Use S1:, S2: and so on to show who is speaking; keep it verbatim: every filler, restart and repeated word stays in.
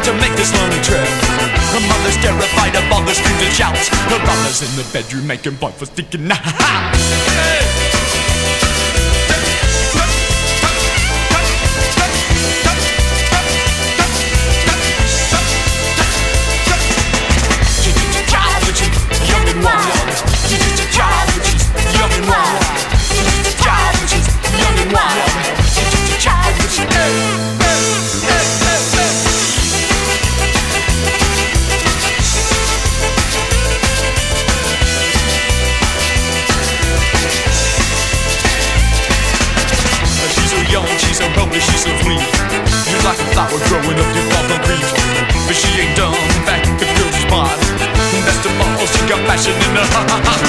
S1: to make this long trip. Her mother's terrified of all the screams and shouts. Her brother's in the bedroom making breakfast thinking, hey! She's so homely, she's so sweet. She's like a flower growing up deep off concrete. But she ain't dumb, in fact, the girl's smart. Best of all, she got passion in her heart.